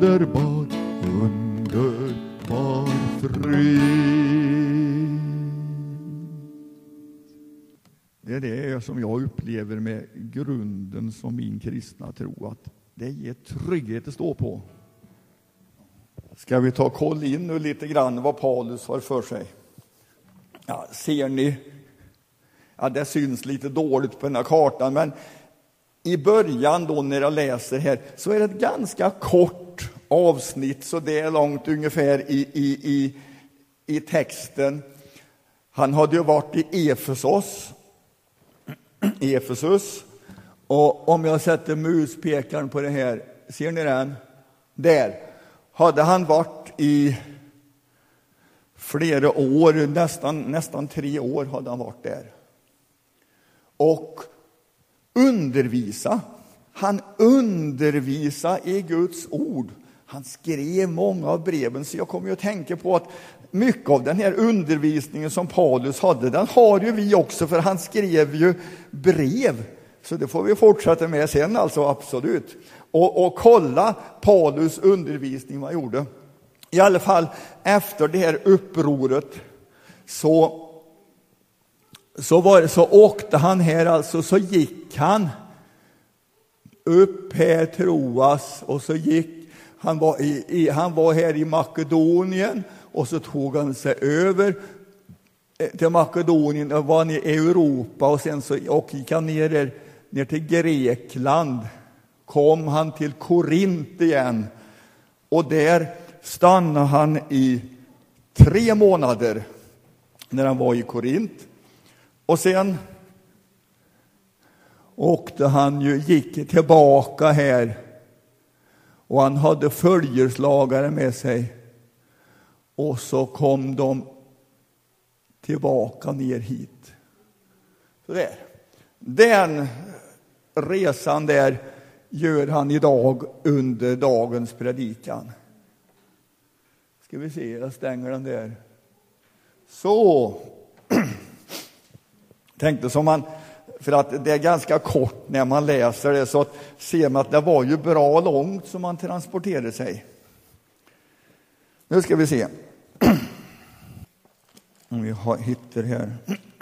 underbar frid. Det är det som jag upplever med grunden som min kristna tro, att det ger trygghet att stå på. Ska vi ta koll in nu lite grann vad Paulus har för sig? Ja, ser ni? Ja, det syns lite dåligt på den här kartan, men i början då när jag läser här så är det ett ganska kort avsnitt, så det är långt ungefär i texten. Han hade ju varit i Efesus, och om jag sätter muspekaren på det här, ser ni den? Där hade han varit i flera år, nästan 3 år hade han varit där. Och han undervisa i Guds ord. Han skrev många av breven, så jag kommer ju att tänka på att mycket av den här undervisningen som Paulus hade, den har ju vi också, för han skrev ju brev. Så det får vi fortsätta med sen, alltså absolut. Och kolla Paulus undervisning vad han gjorde. I alla fall efter det här upproret så åkte han här, alltså så gick han upp här Troas, och så gick han var här i Makedonien, och så tog han sig över till Makedonien och var i Europa, och sen så gick han ner till Grekland, kom han till Korint igen, och där stannade han i 3 månader när han var i Korint. Och sen gick tillbaka här, och han hade följeslagare med sig, och så kom de tillbaka ner hit. Så där. Den resan där gör han idag under dagens predikan. Ska vi se, jag stänger den där. Så tänkte som man, för att det är ganska kort när man läser det, så att ser man att det var ju bra långt som man transporterade sig. Nu ska vi se om vi hittar här.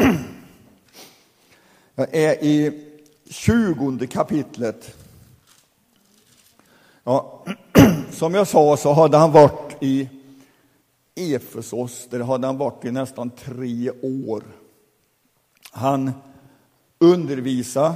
Jag är i 20 kapitlet. Ja, som jag sa så hade han varit i Efesos, där hade han varit i nästan 3 år. Han undervisade,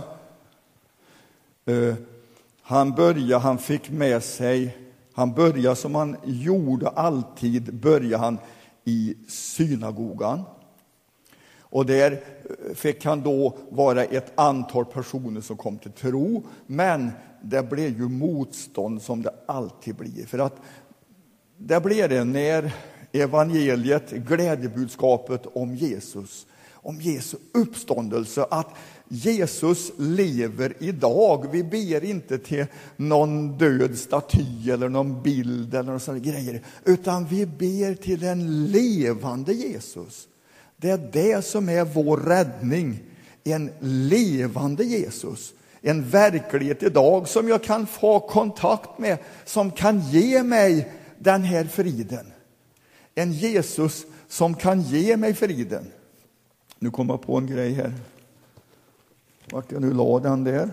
han fick med sig, han började som han gjorde alltid, började han i synagogan. Och där fick han då vara ett antal personer som kom till tro, men det blev ju motstånd som det alltid blir. För att det blev det när evangeliet, glädjebudskapet om Jesus, om Jesu uppståndelse, att Jesus lever idag. Vi ber inte till någon död staty eller någon bild eller någon sån grejer, utan vi ber till en levande Jesus. Det är det som är vår räddning, en levande Jesus. En verklighet idag som jag kan få kontakt med, som kan ge mig den här friden. En Jesus som kan ge mig friden. Nu kommer jag på en grej här. Vart jag nu la den där.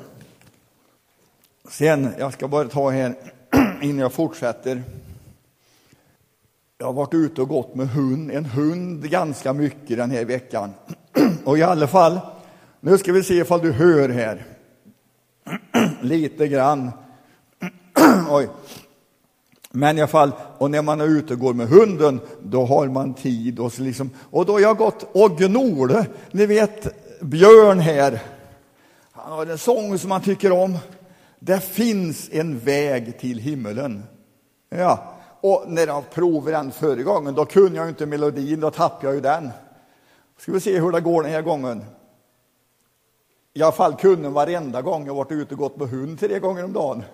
Sen, jag ska bara ta här innan jag fortsätter. Jag har varit ute och gått med en hund ganska mycket den här veckan. Och i alla fall, nu ska vi se ifall du hör här. Lite grann. Oj. Men i alla fall, och när man är ute och går med hunden, då har man tid. Och, så liksom, och då har jag gått och gnole. Ni vet, Björn här. Han har en sång som man tycker om. Det finns en väg till himmelen. Ja. Och när jag provade den förra gången, då kunde jag inte melodin, då tappade jag ju den. Ska vi se hur det går den här gången. I alla fall kunde varenda gång jag varit ute och gått med hund 3 gånger om dagen.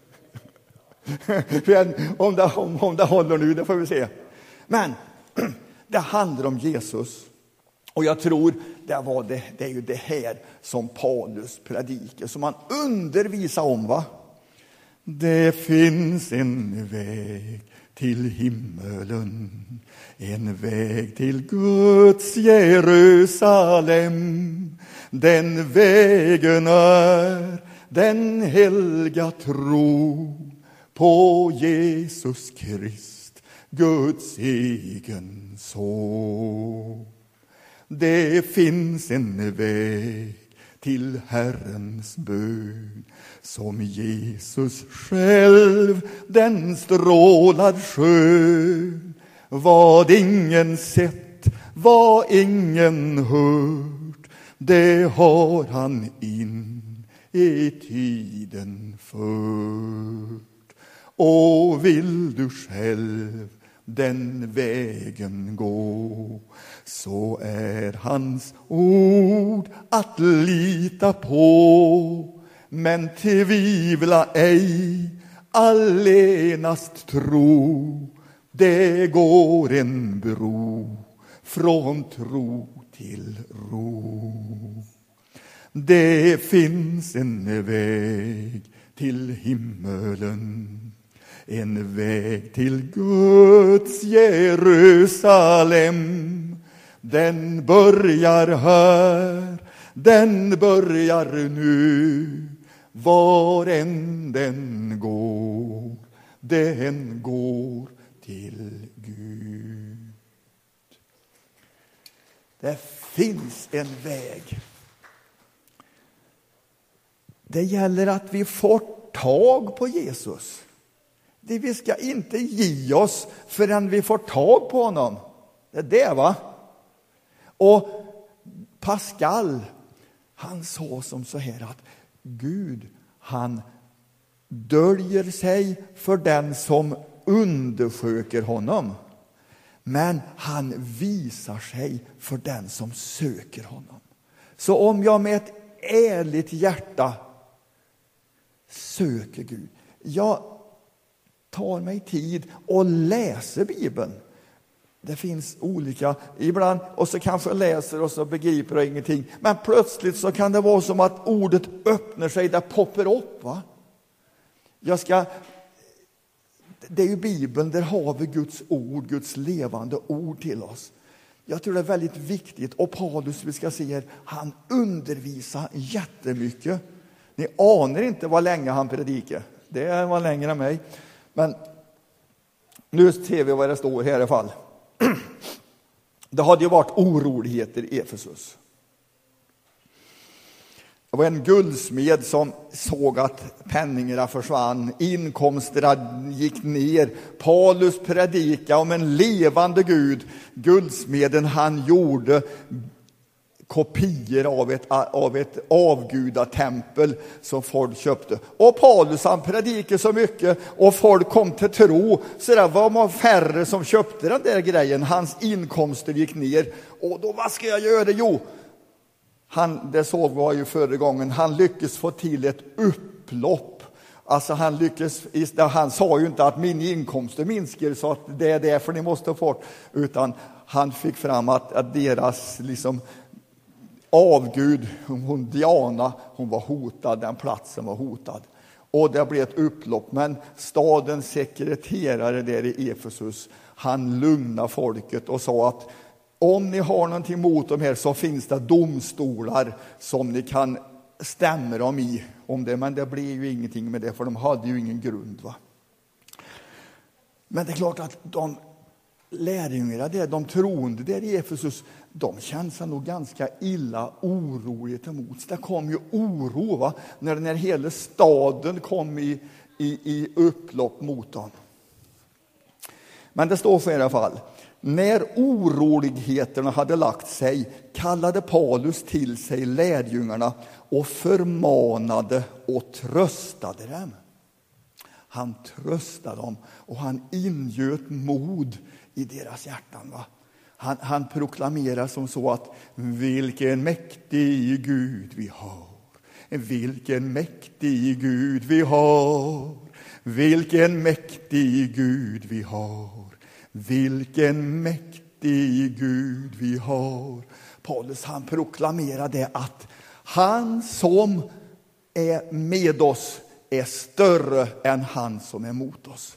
om det håller nu, det får vi se. Men det handlar om Jesus. Och jag tror det är ju det här som Paulus predikar, som han undervisar om, va? Det finns en väg till himmelen, en väg till Guds Jerusalem. Den vägen är den helga tro på Jesus Krist, Guds egen son. Det finns en väg till Herrens bön, som Jesus själv den strålad skön. Vad ingen sett, vad ingen hört, det har han in i tiden fört. Och vill du själv den vägen gå, så är hans ord att lita på. Men tvivla ej, allenast tro. Det går en bro från tro till ro. Det finns en väg till himmelen, en väg till Guds Jerusalem. Den börjar här, den börjar nu. Var än den går till Gud. Det finns en väg. Det gäller att vi får tag på Jesus. Vi ska inte ge oss förrän vi får tag på honom. Det är det, va? Och Pascal, han sa som så här att Gud, han döljer sig för den som undersöker honom. Men han visar sig för den som söker honom. Så om jag med ett ärligt hjärta söker Gud, jag tar mig tid och läser Bibeln. Det finns olika ibland, och så kanske jag läser och så begriper jag ingenting. Men plötsligt så kan det vara som att ordet öppnar sig, det poppar upp, va? Det är ju Bibeln, där har vi Guds ord, Guds levande ord till oss. Jag tror det är väldigt viktigt, och Paulus, vi ska se här, han undervisar jättemycket. Ni anar inte vad länge han predikar. Det var längre än mig. Men nu ser vi vad det står här i alla fall. Det hade ju varit oroligheter i Efesus. Det var en guldsmed som såg att penningarna försvann, inkomsterna gick ner. Paulus predikade om en levande Gud. Guldsmeden, han gjorde kopior av ett avgudatempel som folk köpte. Och Paulus, han predikade så mycket och folk kom till tro, så det var färre som köpte den där grejen. Hans inkomster gick ner. Och då, vad ska jag göra? Jo, det såg vi ju förra gången, han lyckades få till ett upplopp. Alltså han sa ju inte att min inkomster minskar så att det är därför ni måste få, utan han fick fram att deras liksom avgud, hon Diana, hon var hotad, den platsen var hotad. Och det blev ett upplopp, men stadens sekreterare där i Efesus, han lugnade folket och sa att om ni har någonting emot dem här, så finns det domstolar som ni kan stämma dem i om det. Men det blev ju ingenting med det, för de hade ju ingen grund, va? Men det är klart att de lärjungarna där, de troende där i Efesus, de kände sig nog ganska illa oroliga till mots. Det kom ju oro, va? När hela staden kom i upplopp mot dem. Men det står för i alla fall: när oroligheterna hade lagt sig kallade Paulus till sig lärjungarna och förmanade och tröstade dem. Han tröstade dem och han ingöt mod i deras hjärtan, va? Han proklamerar som så att vilken mäktig Gud vi har. Vilken mäktig Gud vi har. Vilken mäktig Gud vi har. Vilken mäktig Gud vi har. Paulus, han proklamerade att han som är med oss är större än han som är mot oss.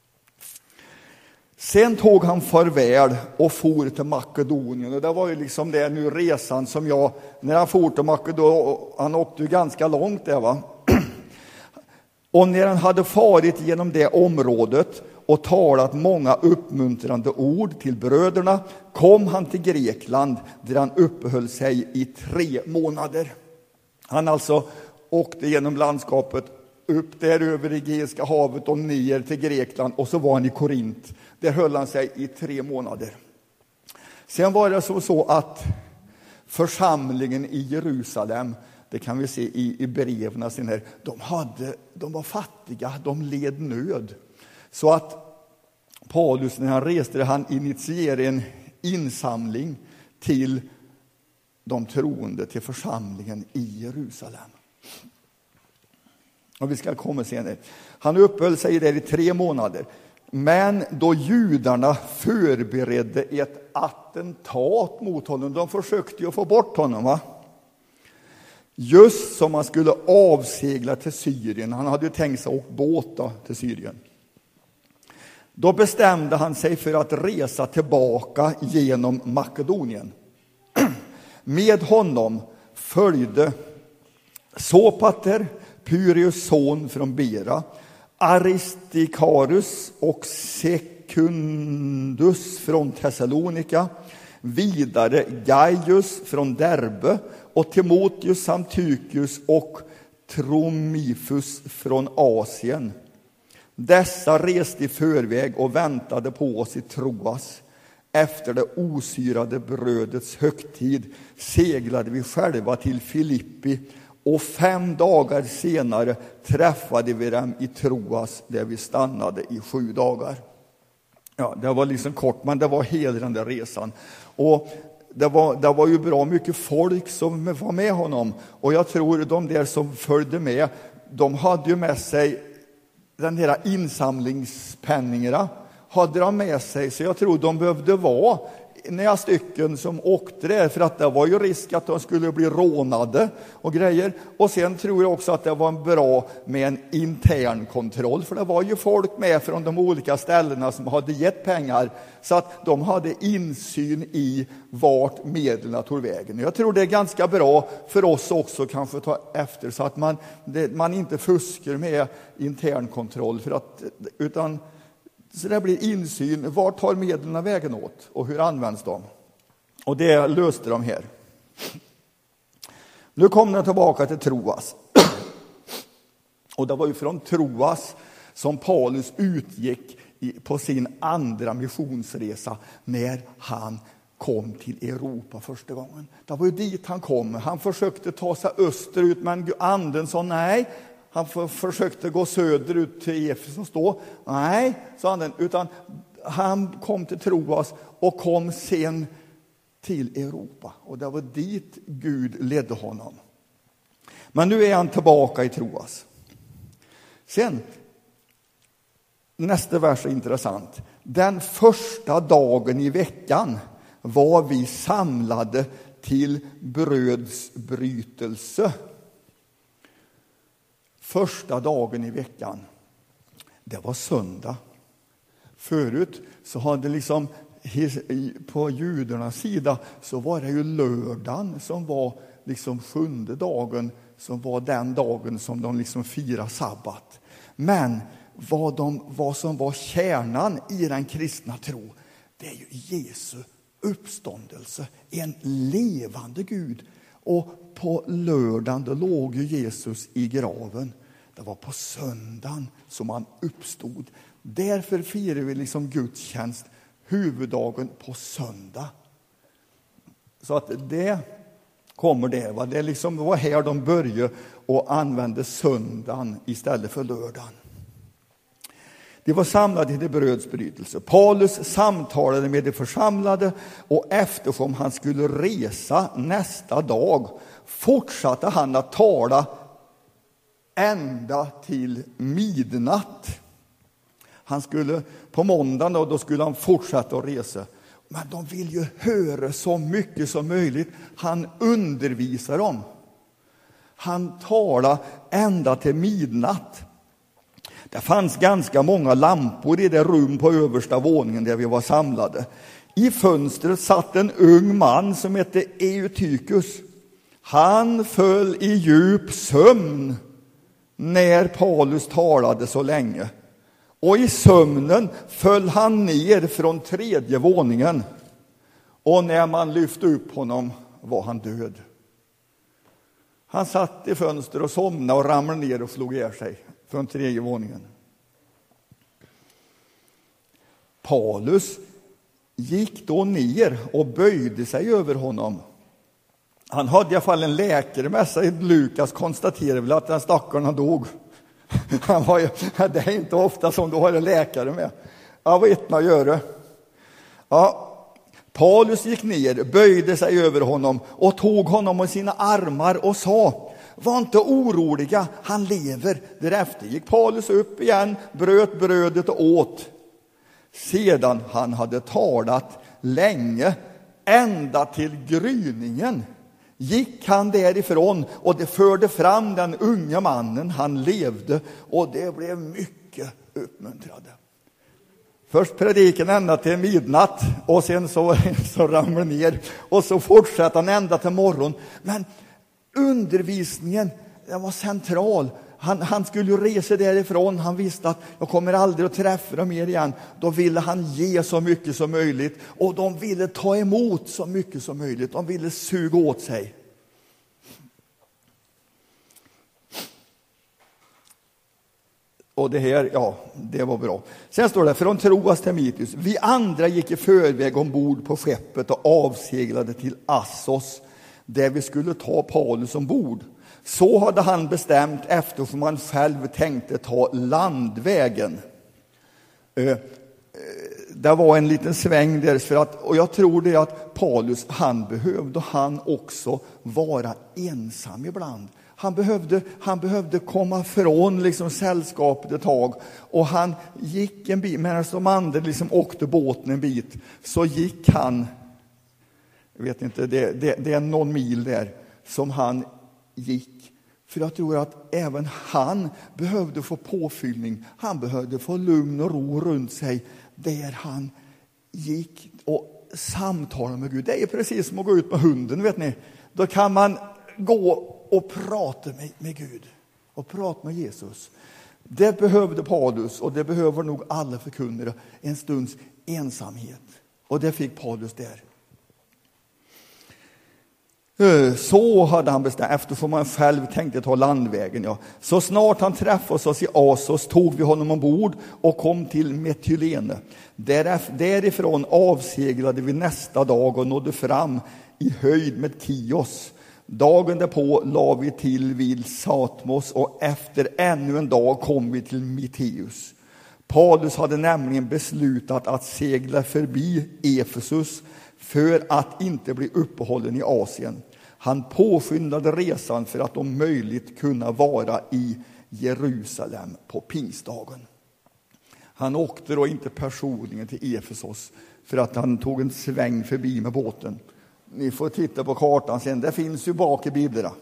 Sen tog han farväl och for till Makedonien. Och det var ju liksom det nu resan som när han for till Makedonien, han åkte ju ganska långt där va. Och när han hade farit genom det området och talat många uppmuntrande ord till bröderna, kom han till Grekland där han uppehöll sig i 3 månader. Han alltså åkte genom landskapet upp där över Egeiska havet och ner till Grekland, och så var han i Korint. Där höll han sig i 3 månader. Sen var det så att församlingen i Jerusalem, det kan vi se i breven sen här, de var fattiga, de led nöd. Så att Paulus, när han reste, han initierade en insamling till de troende, till församlingen i Jerusalem. Och vi ska komma senare. Han uppehöll sig där i 3 månader. Men då judarna förberedde ett attentat mot honom, de försökte ju få bort honom va? Just som man skulle avsegla till Syrien. Han hade ju tänkt sig att åka båt till Syrien. Då bestämde han sig för att resa tillbaka genom Makedonien. Med honom följde Sopater, Pyreus son från Bera, Aristikarus och Sekundus från Thessalonika, vidare Gaius från Derbe och Timoteus samt Tychus och Tromifus från Asien. Dessa reste i förväg och väntade på oss i Troas. Efter det osyrade brödets högtid seglade vi själva till Filippi, och 5 dagar senare träffade vi dem i Troas, där vi stannade i 7 dagar. Ja, det var liksom kort, men det var hela den där resan. Och det var ju bra mycket folk som var med honom. Och jag tror de där som följde med, de hade ju med sig den här insamlingspenningarna. Hade de med sig, så jag tror de behövde vara några stycken som åkte där, för att det var ju risk att de skulle bli rånade och grejer. Och sen tror jag också att det var bra med en intern kontroll, för det var ju folk med från de olika ställena som hade gett pengar, så att de hade insyn i vart medlen tog vägen. Jag tror det är ganska bra för oss också kanske ta efter, så att man inte fuskar med intern kontroll, utan så det blir insyn, vart tar medlen vägen åt och hur används de? Och det löste de här. Nu kom de tillbaka till Troas. Och det var ju från Troas som Paulus utgick på sin andra missionsresa när han kom till Europa första gången. Det var ju dit han kom. Han försökte ta sig österut, men anden sa nej. Han försökte gå söderut till Efesos då. Nej, sa han, utan han kom till Troas och kom sen till Europa. Och det var dit Gud ledde honom. Men nu är han tillbaka i Troas. Sen, nästa vers är intressant. Den första dagen i veckan var vi samlade till brödsbrytelse. Första dagen i veckan, det var söndag. Förut så hade liksom på judarnas sida så var det ju lördagen som var liksom 7:e dagen, som var den dagen som de liksom firar sabbat. Men vad som var kärnan i den kristna tro, det är ju Jesu uppståndelse, en levande Gud. Och på lördagen då låg ju Jesus i graven. Det var på söndagen som han uppstod. Därför firar vi liksom gudstjänst huvuddagen på söndag. Så att det kommer det. Va? Det liksom var här de började och använde söndagen istället för lördagen. De var samlade till brödsbrytelse. Paulus samtalade med de församlade, och eftersom han skulle resa nästa dag fortsatte han att tala ända till midnatt. Han skulle på måndagen då skulle han fortsätta att resa. Men de vill ju höra så mycket som möjligt. Han undervisar dem. Han talade ända till midnatt. Det fanns ganska många lampor i det rum på översta våningen där vi var samlade. I fönstret satt en ung man som hette Eutychus. Han föll i djup sömn när Paulus talade så länge. Och i sömnen föll han ner från 3:e våningen. Och när man lyfte upp honom var han död. Han satt i fönstret och somnade och ramlade ner och slog ihjäl sig från 3:e våningen. Paulus gick då ner och böjde sig över honom. Han hade i alla fall en läkare med sig. Lukas konstaterade väl att den stackarna dog. Det är inte ofta som du har en läkare med. Ja, vad ett man gör. Ja, Paulus gick ner, böjde sig över honom och tog honom i sina armar och sa: var inte oroliga, han lever. Därefter gick Paulus upp igen, bröt brödet och åt. Sedan han hade talat länge, ända till gryningen, gick han därifrån, och det förde fram den unga mannen, han levde, och det blev mycket uppmuntrande. Först prediken ända till midnatt, och sen så ramlar ner, och så fortsätter han ända till morgon. Men undervisningen, den var central. Han skulle ju resa därifrån. Han visste att jag kommer aldrig att träffa dem mer igen. Då ville han ge så mycket som möjligt. Och de ville ta emot så mycket som möjligt. De ville suga åt sig. Och det här, ja, det var bra. Sen står det, från Troas till Miletus: vi andra gick i förväg ombord på skeppet och avseglade till Assos, där vi skulle ta Paulus ombord. Så hade han bestämt, eftersom han själv tänkte ta landvägen. Det var en liten sväng där, för att, och jag tror det att Paulus, han behövde också vara ensam ibland. Han behövde komma från liksom sällskapet ett tag, och han gick en bit, medan de andra liksom åkte båten en bit, så gick han, jag vet inte, det är någon mil där som han gick. För jag tror att även han behövde få påfyllning. Han behövde få lugn och ro runt sig där han gick och samtala med Gud. Det är precis som att gå ut med hunden, vet ni. Då kan man gå och prata med Gud och prata med Jesus. Det behövde Paulus, och det behöver nog alla förkunnare, en stunds ensamhet. Och det fick Paulus där. Så hade han bestämt, eftersom han själv tänkte ta landvägen. Ja. Så snart han träffade oss i Assos tog vi honom ombord och kom till Metylene. Därifrån avseglade vi nästa dag och nådde fram i höjd med Kios. Dagen därpå la vi till vid Satmos, och efter ännu en dag kom vi till Miteus. Paulus hade nämligen beslutat att segla förbi Efesus för att inte bli uppehållen i Asien. Han påskyndade resan för att om möjligt kunna vara i Jerusalem på pingstdagen. Han åkte då inte personligen till Efesos, för att han tog en sväng förbi med båten. Ni får titta på kartan sen, det finns ju bak i biblerna.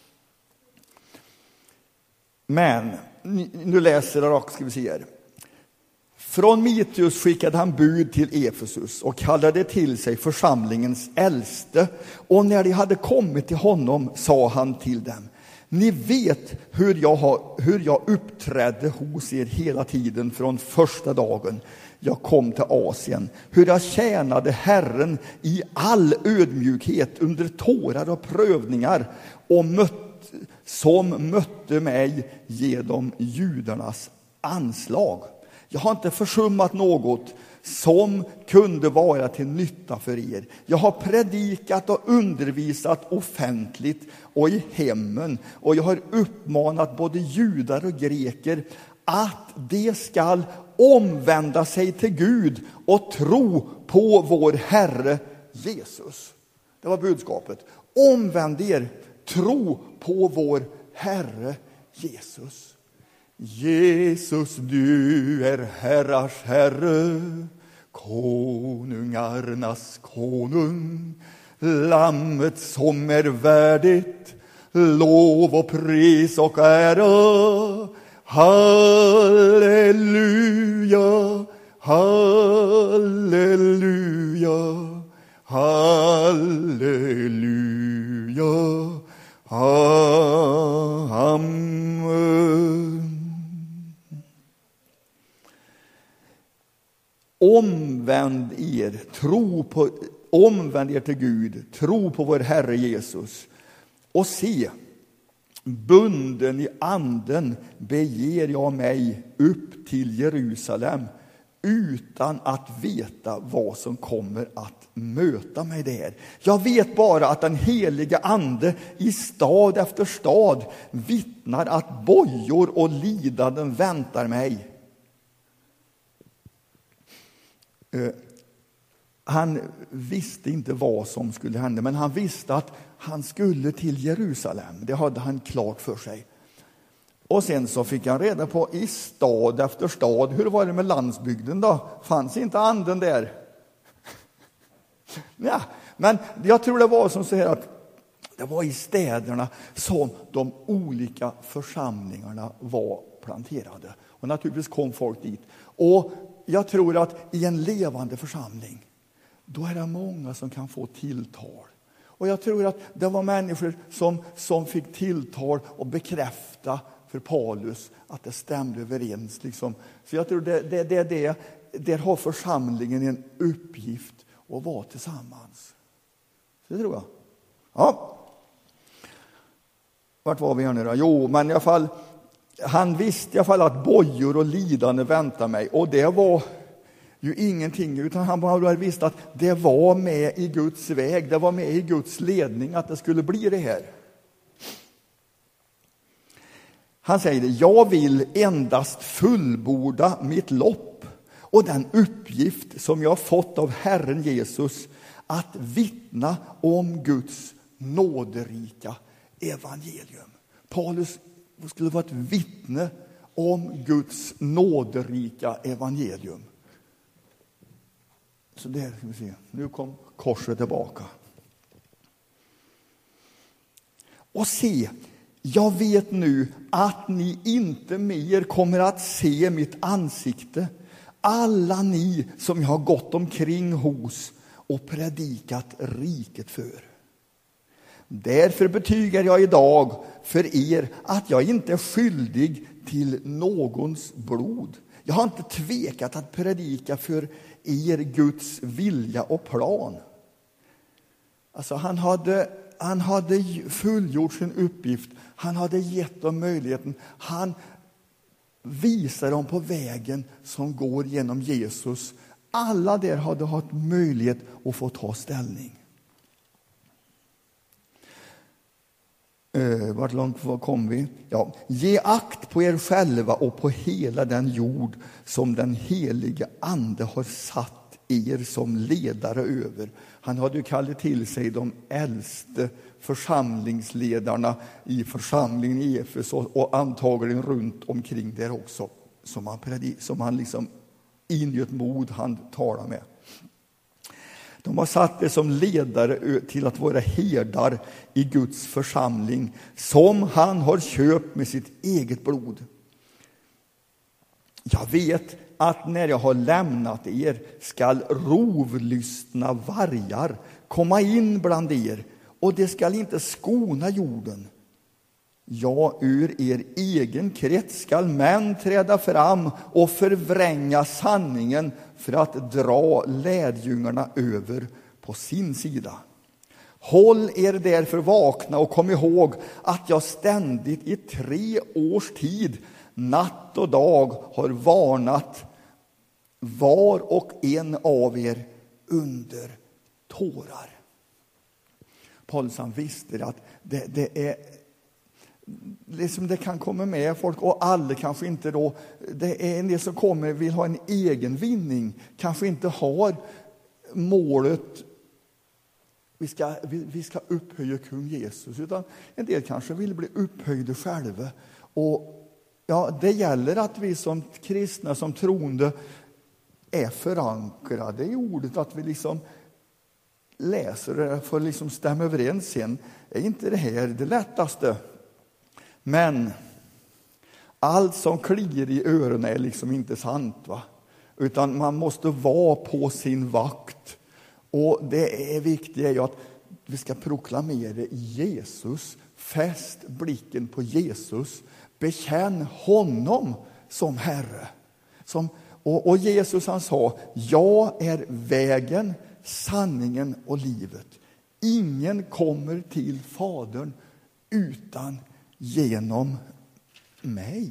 Men nu läser jag, ska vi se här. Från Miletus skickade han bud till Efesus och kallade till sig församlingens äldste. Och när de hade kommit till honom sa han till dem: ni vet hur jag uppträdde hos er hela tiden från första dagen jag kom till Asien. Hur jag tjänade Herren i all ödmjukhet under tårar och prövningar, och som mötte mig genom judarnas anslag. Jag har inte försummat något som kunde vara till nytta för er. Jag har predikat och undervisat offentligt och i hemmen, och jag har uppmanat både judar och greker att de skall omvända sig till Gud och tro på vår Herre Jesus. Det var budskapet. Omvänd er, tro på vår Herre Jesus. Jesus, du är herrars Herre, konungarnas konung, lammet som är värdigt lov och pris och ära. Halleluja, halleluja, halleluja, amen. Omvänd er till Gud, tro på vår Herre Jesus och se, bunden i anden beger jag mig upp till Jerusalem utan att veta vad som kommer att möta mig där. Jag vet bara att den heliga ande i stad efter stad vittnar att bojor och lidanden väntar mig. Han visste inte vad som skulle hända, men han visste att han skulle till Jerusalem. Det hade han klart för sig. Och sen så fick han reda på i stad efter stad. Hur var det med landsbygden då? Fanns inte anden där? Ja, men jag tror det var som så här att det var i städerna som de olika församlingarna var planterade. Och naturligtvis kom folk dit. Och jag tror att i en levande församling, då är det många som kan få tilltal. Och jag tror att det var människor som fick tilltal och bekräfta för Paulus att det stämde överens. Liksom. Så jag tror det där har församlingen en uppgift att vara tillsammans. Så det tror jag. Ja. Vart var vi här nu då? Jo, men i alla fall, han visste i alla fall att bojor och lidande väntar mig. Och det var ju ingenting, utan han bara visste att det var med i Guds väg. Det var med i Guds ledning att det skulle bli det här. Han säger, jag vill endast fullborda mitt lopp och den uppgift som jag har fått av Herren Jesus att vittna om Guds nåderika evangelium. Paulus skulle vara ett vittne om Guds nåderika evangelium. Så där ska vi se. Nu kom korset tillbaka. Och se, jag vet nu att ni inte mer kommer att se mitt ansikte. Alla ni som jag har gått omkring hos och predikat riket för. Därför betygar jag idag för er att jag inte är skyldig till någons blod. Jag har inte tvekat att predika för er Guds vilja och plan. Alltså han hade fullgjort sin uppgift. Han hade gett dem möjligheten. Han visar dem på vägen som går genom Jesus. Alla där hade haft möjlighet att få ta ställning. Vart långt kom vi? Ja. Ge akt på er själva och på hela den jord som den heliga ande har satt er som ledare över. Han hade ju kallat till sig de äldste församlingsledarna i församlingen i Efesos och antagligen runt omkring där också som han liksom ingöt mod han talar med. De har satt det som ledare till att vara herdar i Guds församling som han har köpt med sitt eget blod. Jag vet att när jag har lämnat er skall rovlystna vargar komma in bland er och det skall inte skona jorden. Ja, ur er egen krets skall män träda fram och förvränga sanningen för att dra lärjungarna över på sin sida. Håll er därför vakna och kom ihåg att jag ständigt i 3 års tid, natt och dag, har varnat var och en av er under tårar. Paulus visste att det är liksom det kan komma med folk och alla kanske inte då, det är en del som kommer vill ha en egen vinning, kanske inte har målet vi ska upphöja kung Jesus, utan en del kanske vill bli upphöjda själva. Och ja, det gäller att vi som kristna, som troende är förankrade i ordet, att vi liksom läser det får liksom stämma överens sen. Är inte det här det lättaste? Men allt som kliar i öronen är liksom inte sant, va? Utan man måste vara på sin vakt. Och det är viktigt är ju att vi ska proklamera Jesus. Fäst blicken på Jesus. Bekänn honom som Herre. Och Jesus han sa, jag är vägen, sanningen och livet. Ingen kommer till Fadern utan genom mig.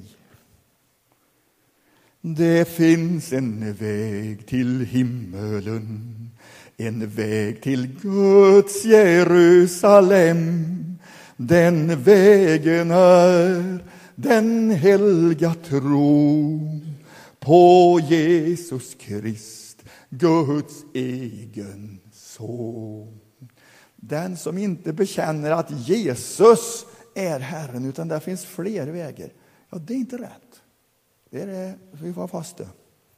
Det finns en väg till himmelen, en väg till Guds Jerusalem. Den vägen är den helga tro på Jesus Krist, Guds egen son. Den som inte bekänner att Jesus är Herren, utan där finns fler vägar. Ja, det är inte rätt. Det är det vi får fast det.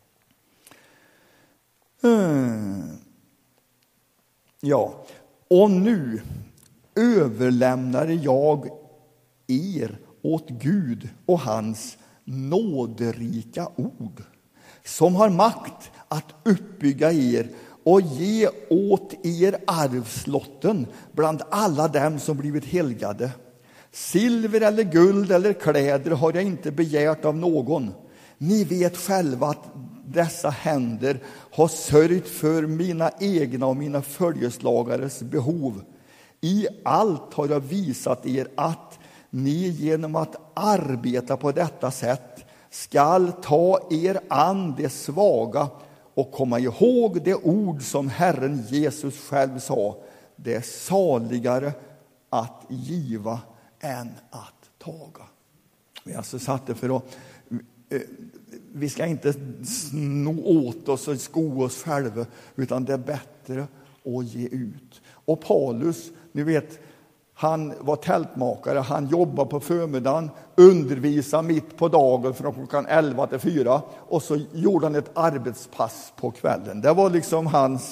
Ja, och nu överlämnar jag er åt Gud och hans nåderika ord, som har makt att uppbygga er och ge åt er arvslotten bland alla dem som blivit helgade. Silver eller guld eller kläder har jag inte begärt av någon. Ni vet själva att dessa händer har sörjt för mina egna och mina följeslagares behov. I allt har jag visat er att ni genom att arbeta på detta sätt skall ta er an det svaga och komma ihåg det ord som Herren Jesus själv sa. Det är saligare att giva än att taga. Vi alltså satt det för att vi ska inte sno åt oss och sko oss själva, utan det är bättre att ge ut. Och Paulus, ni vet, han var tältmakare, han jobbade på förmiddagen, undervisade mitt på dagen från klockan 11 till 4 och så gjorde han ett arbetspass på kvällen. Det var liksom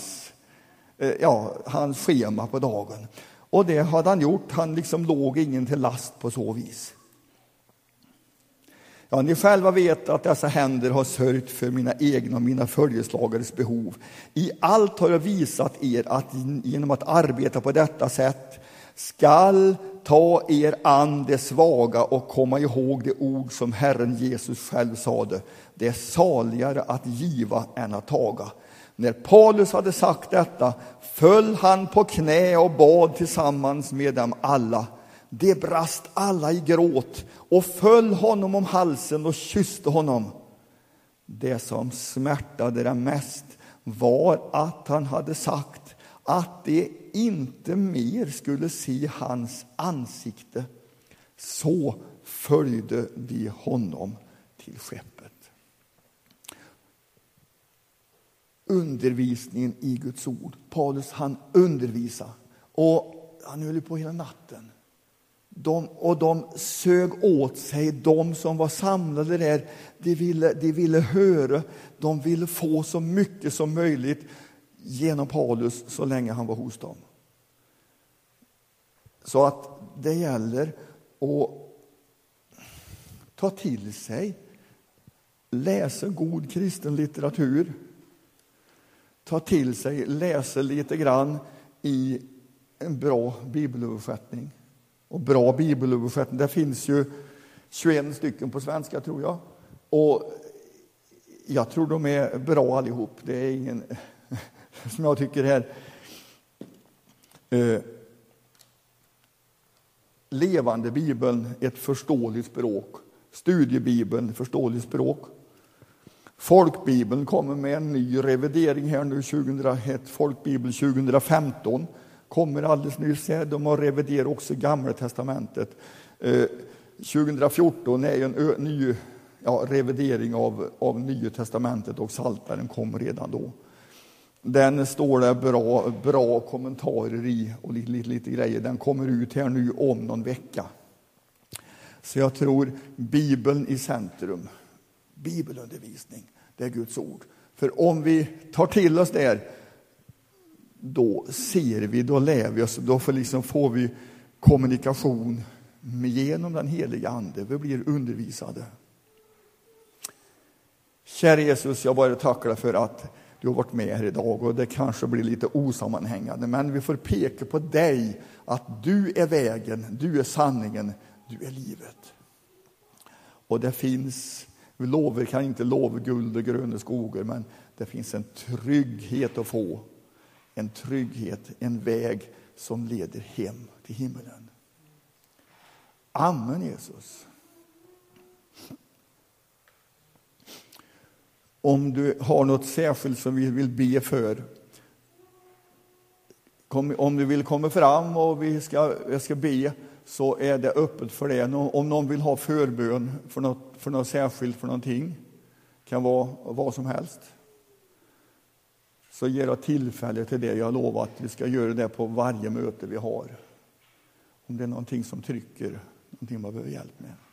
hans schema på dagen. Och det hade han gjort, han liksom låg ingen till last på så vis. Ja, ni själva vet att dessa händer har sörjt för mina egna och mina följeslagares behov. I allt har jag visat er att genom att arbeta på detta sätt skall ta er an det svaga och komma ihåg det ord som Herren Jesus själv sade. Det är saligare att giva än att taga. När Paulus hade sagt detta föll han på knä och bad tillsammans med dem alla. De brast alla i gråt och föll honom om halsen och kysste honom. Det som smärtade dem mest var att han hade sagt att de inte mer skulle se hans ansikte. Så följde de honom till skeppet. Undervisningen i Guds ord. Paulus han undervisade och han höll på hela natten. De sög åt sig, de som var samlade där, de ville höra, de ville få så mycket som möjligt genom Paulus så länge han var hos dem. Så att det gäller att ta till sig, läsa god kristen litteratur, ta till sig, läsa lite grann i en bra bibelöversättning. Och bra bibelöversättning, det finns ju 21 stycken på svenska tror jag. Och jag tror de är bra allihop. Det är ingen som jag tycker här. Levande Bibeln, ett förståeligt språk. Studiebibeln, förståeligt språk. Folkbibeln kommer med en ny revidering här nu 2001. Folkbibeln 2015 kommer alldeles nyss. De har reviderat också Gamla testamentet. 2014 är en ny revidering av Nya testamentet och Psaltaren kommer redan då. Den står det bra kommentarer i och lite grejer. Den kommer ut här nu om någon vecka. Så jag tror Bibeln i centrum. Bibelundervisning, det är Guds ord. För om vi tar till oss där, då ser vi, då lär vi oss, då får vi kommunikation genom den heliga ande. Vi blir undervisade. Kära Jesus, jag bara tackar dig för att du har varit med här idag, och det kanske blir lite osammanhängande, men vi får peka på dig, att du är vägen, du är sanningen, du är livet. Och det finns, vi kan inte lova guld och gröna skogar, men det finns en trygghet att få. En trygghet, en väg som leder hem till himmelen. Amen, Jesus. Om du har något särskilt som vi vill be för, om du vill komma fram och jag ska be, så är det öppet för det. Om någon vill ha förbön för något särskilt, för någonting, kan vara vad som helst, så ger jag tillfälle till det. Jag lovar att vi ska göra det på varje möte vi har. Om det är någonting som trycker, någonting man behöver hjälp med.